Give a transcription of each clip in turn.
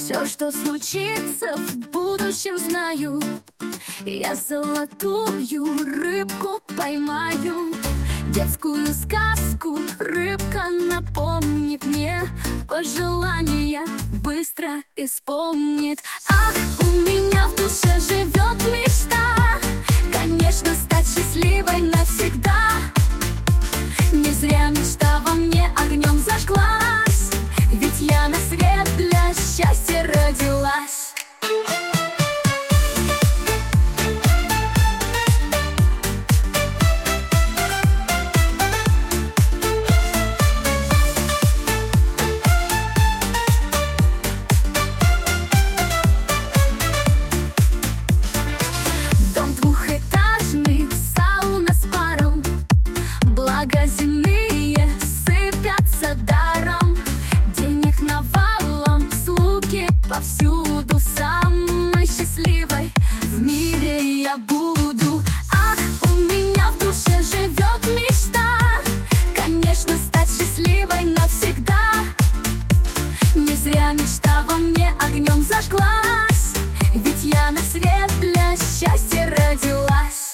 Все, что случится в будущем, знаю. Я золотую рыбку поймаю. Детскую сказку рыбка напомнит мне, пожелания быстро исполнит. Ах, у меня в душе живет мечта, конечно, стать счастливой навсегда. Не зря мечта во мне огнем зажглась, ведь я на свет для счастья родилась. Дом двухэтажный, сауна с паром, благо земные сыпятся даром. Денег навалом, слуги повсюду, самой счастливой в мире я буду. Ах, у меня в душе живет мечта, конечно, стать счастливой навсегда. Не зря мечта во мне огнем зажглась, ведь я на свет для счастья родилась.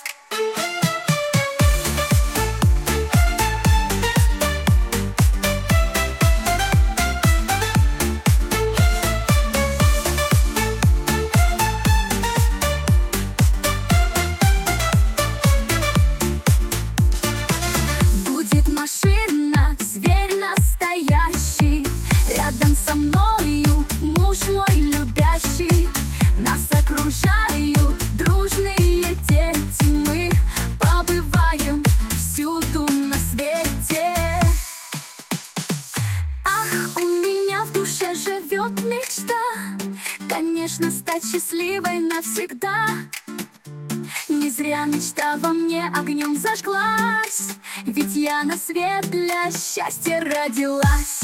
Будет машина, зверь настоящий, рядом со мною муж мой любящий. Нас окружают дружные дети, мы побываем всюду на свете. Ах, у меня в душе живет мечта, конечно, стать счастливой навсегда. Не зря мечта во мне огнем зажглась, ведь я на свет для счастья родилась.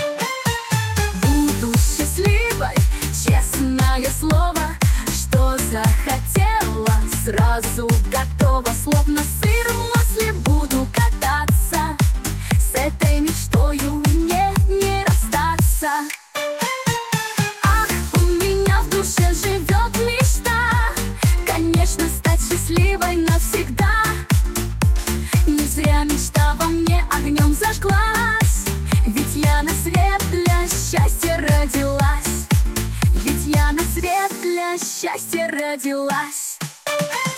Буду счастливой, честное слово, что захотела, сразу готова, словно сыр в масле буду кататься, с этой мечтою мне не расстаться. Ах, у меня в душе живет мечта, конечно, стать счастливой навсегда. Не зря мечта во мне огнем зажглась, ведь я на свет для счастья родилась. Ведь я на свет для счастья родилась.